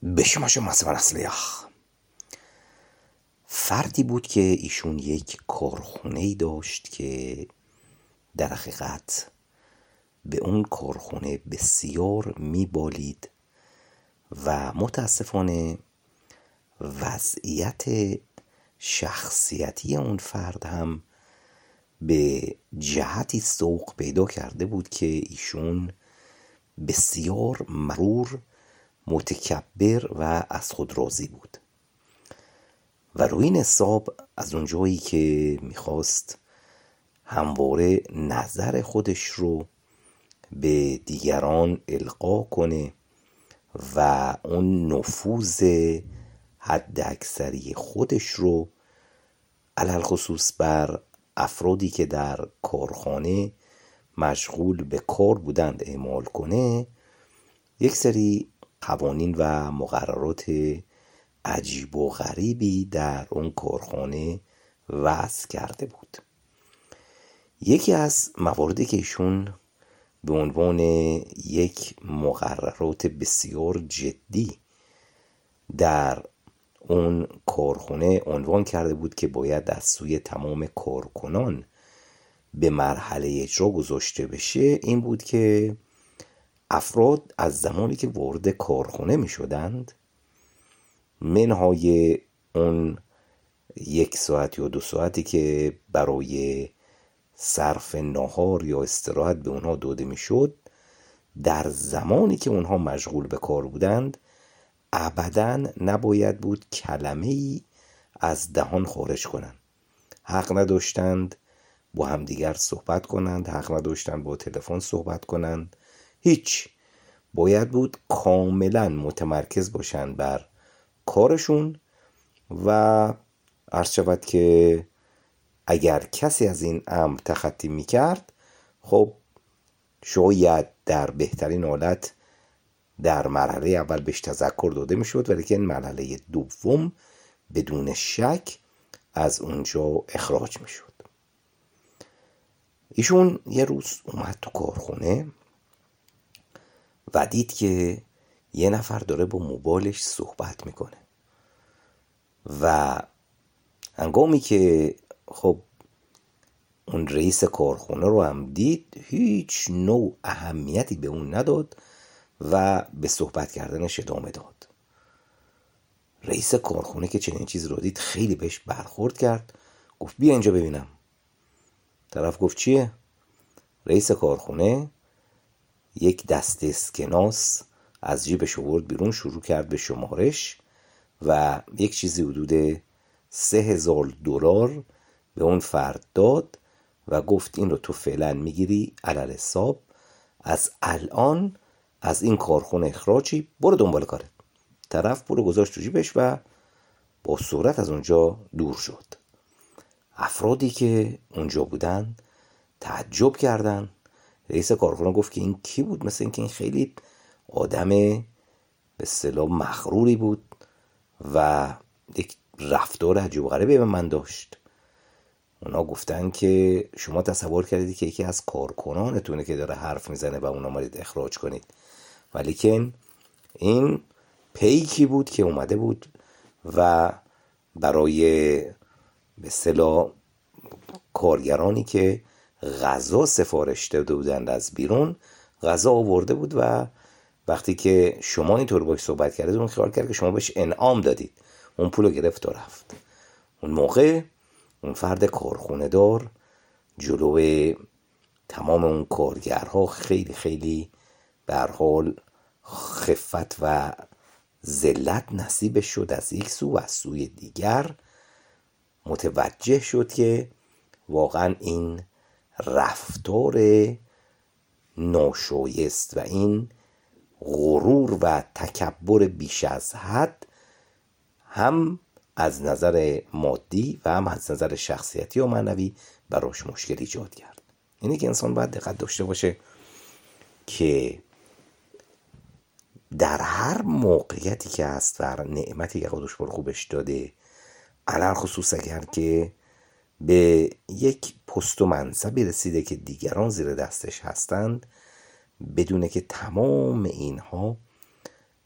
بشماش مسئول اصلیه. فردی بود که ایشون یک کارخونه‌ای داشت که در حقیقت به اون کارخونه بسیار میبالید و متاسفانه وضعیت شخصیتی اون فرد هم به جهتی سوق پیدا کرده بود که ایشون بسیار مغرور، متکبر و از خود راضی بود و روی این حساب از اونجایی که میخواست همواره نظر خودش رو به دیگران القا کنه و اون نفوذ حد اکثری خودش رو علل خصوص بر افرادی که در کارخانه مشغول به کار بودند اعمال کنه، یک سری قوانین و مقررات عجیب و غریبی در اون کارخانه وضع کرده بود. یکی از مواردی که ایشون به عنوان یک مقررات بسیار جدی در اون کارخانه عنوان کرده بود که باید از سوی تمام کارکنان به مرحله اجرا گذاشته بشه، این بود که افراد از زمانی که وارد کارخانه می شدند، منهای اون 1 ساعت یا 2 ساعتی که برای صرف ناهار یا استراحت به اونها داده می شد، در زمانی که اونها مشغول به کار بودند ابداً نباید بود کلمه ای از دهان خارج کنند. حق نداشتند با همدیگر صحبت کنند، حق نداشتند با تلفن صحبت کنند، هیچ. باید بود کاملا متمرکز باشند بر کارشون و عرض شود که اگر کسی از این امر تخطی میکرد، خب شاید در بهترین حالت در مرحله اول بهش تذکر داده میشد، ولی که مرحله دوم بدون شک از اونجا اخراج میشد. ایشون یه روز اومد تو کارخونه و دید که یه نفر داره با موبایلش صحبت میکنه و هنگامی که خب اون رئیس کارخونه رو هم دید، هیچ نوع اهمیتی به اون نداد و به صحبت کردنش ادامه داد. رئیس کارخونه که چنین چیز رو دید خیلی بهش برخورد کرد، گفت بیا اینجا ببینم. طرف گفت چیه؟ رئیس کارخونه یک دست اسکناس از جیبش آورد بیرون، شروع کرد به شمارش و یک چیزی حدود $3000 به اون فرد داد و گفت این رو تو فعلا میگیری علل حساب، از الان از این کارخونه اخراجی، برو دنبال کارت. طرف پول گذاشت تو جیبش و با سرعت از اونجا دور شد. افرادی که اونجا بودن تعجب کردن. رئیس کارخونه گفت که این کی بود؟ مثل اینکه این خیلی آدم به اصطلاح مغروری بود و یک رفتار عجیب و غریبی به من داشت. اونا گفتن که شما تصور کردید که یکی از کارکنانتونه که داره حرف میزنه و اونا مالید اخراج کنید، ولیکن این پیکی بود که اومده بود و برای به اصطلاح کارگرانی که غذا سفارش داده بودند از بیرون، غذا آورده بود و وقتی که شما اینطور باش صحبت کردید اون خیال کرد که شما بهش انعام دادید، اون پولو گرفت و رفت. اون موقع اون فرد کارخونه دار جلوی تمام اون کارگرها خیلی خیلی به هر حال خفت و ذلت نصیبش شد از یک سو و از سوی دیگر متوجه شد که واقعا این رفتار ناشایست و این غرور و تکبر بیش از حد هم از نظر مادی و هم از نظر شخصیتی و معنوی براش مشکل ایجاد کرد. اینه که انسان باید دقت داشته باشه که در هر موقعیتی که هست و نعمتی که خودش بر خوبش داده، علل خصوص اگر که به یک پست و منصبی رسیده که دیگران زیر دستش هستند، بدونه که تمام اینها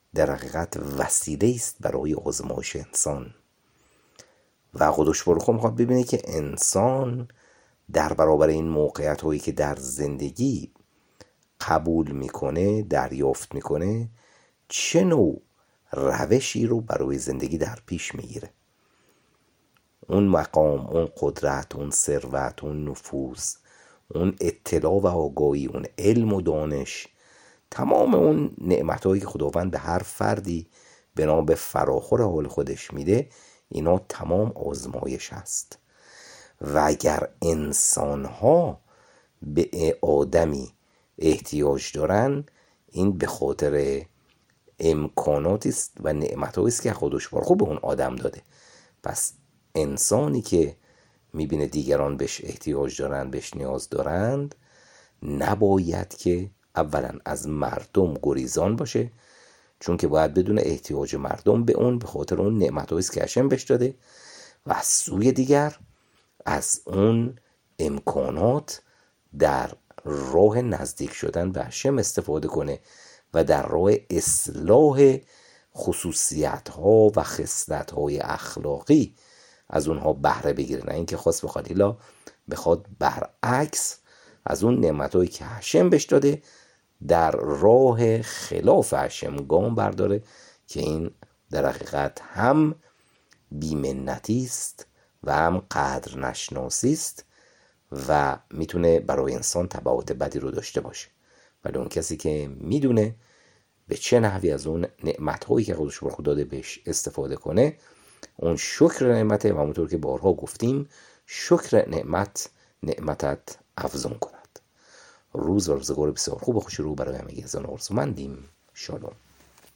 در حقیقت وسیله است برای آزمایش انسان. و خودش برخون میخواد ببینه که انسان در برابر این موقعیت هایی که در زندگی قبول میکنه، دریافت میکنه، چه نوع روشی رو برای زندگی در پیش میگیره. اون مقام، اون قدرت، اون ثروت، اون نفوذ، اون اطلاع و آگاهی، اون علم و دانش، تمام اون نعمتهایی که خداوند به هر فردی بنا به فراخور حال خودش میده، اینا تمام آزمایش هست. و اگر انسانها به آدمی احتیاج دارن، این به خاطر امکاناتی است و نعمتهایی است که خودش برخو به اون آدم داده. پس انسانی که میبینه دیگران بهش احتیاج دارن، بهش نیاز دارند، نباید که اولا از مردم گریزان باشه، چون که باید بدون احتیاج مردم به اون، به خاطر اون نعمتهایی است که هشم بهش داده، و از سوی دیگر از اون امکانات در راه نزدیک شدن به هشم استفاده کنه و در راه اصلاح خصوصیت ها و خصلت های اخلاقی از اونها بهره بگیره. نه اینکه خواست بخواد بخواد برعکس از اون نعمتهایی که هشم بهش داده در راه خلاف هشم گام برداره، که این در حقیقت هم بی‌منتی است و هم قدر نشناسی است و میتونه برای انسان تبعات بدی رو داشته باشه. ولی اون کسی که میدونه به چه نحوی از اون نعمت‌هایی که خودش برخود داده بهش استفاده کنه، اون شکر نعمته، و همونطور که بارها گفتیم شکر نعمتت افزون کند. روز و روزگار بسیار خوب و خوش رو برای همگی از آن آرزومندیم. شالوم.